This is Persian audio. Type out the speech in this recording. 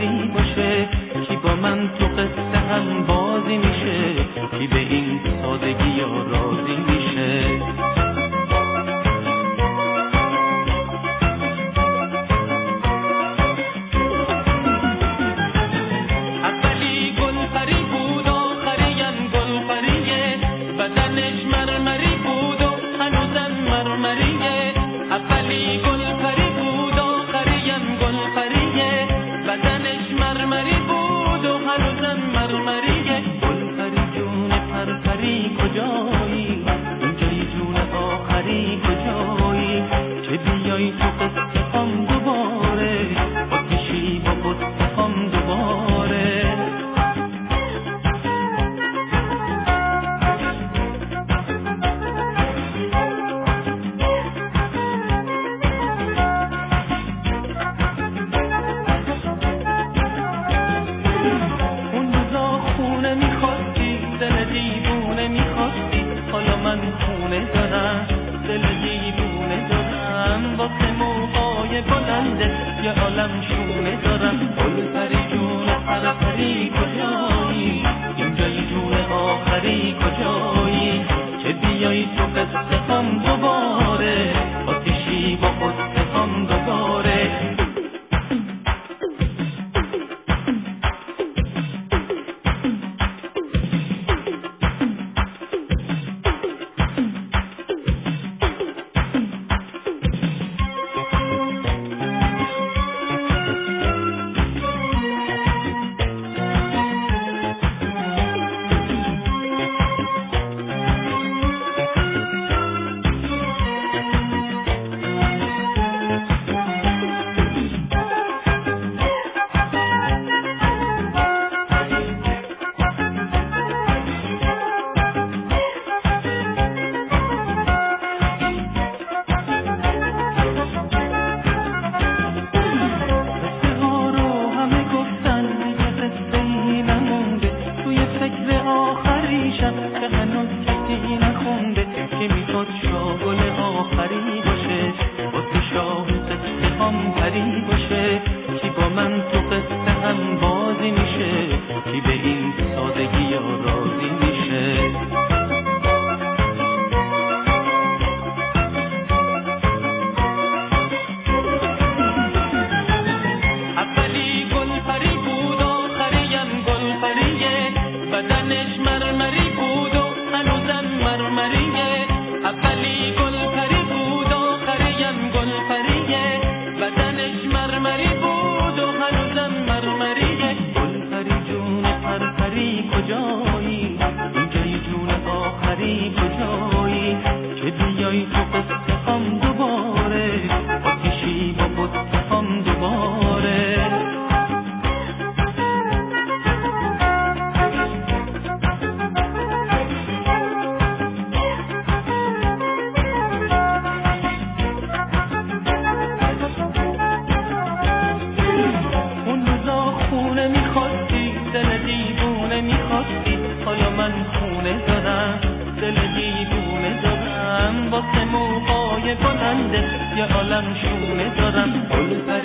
آخری باشه، کی با من تو قصه هم بازی میشه، کی به این سادگی یا راضی میشه. اولی گلپری بود آخریم گلپریه، بدنش مرمری بود و هنوزم مرمریه. اولی گلپری بود آخریم گلپریه، بدنش مرمری بود و هنوزم مرمریه. گلپری جون پرپری کجایی، اینجای جون آخری کجایی، که بیایی تو قصه هم دوباره، آتیشی با قصه هم دوباره. اون روزا خونه میخواستی، دل دیوونه میخواستی، حالا من خونه دارم، دل دیوونه دارم، واسه موهای بلنده یه عالم شونه دارم. گلپری جون پرپری کجایی، اینجای جون آخری کجایی، که بیایی تو قصه هم دوباره، آتیشی با قصه هم دوباره. بدنش مرمری بود و هنوزم مرمریه. اولی گلپری بود آخریم گلپریه، بدنش مرمری بود و هنوزم مرمریه. گلپری جون پرپری کجایی، اینجای جون آخری کجایی، که بیایی تو قصه هم دوباره، آتیشی با قصه هم دوباره. حالا من خونه دارم، دل دیوونه دارم، واسه موهای بلنده یه عالم شونه دارم.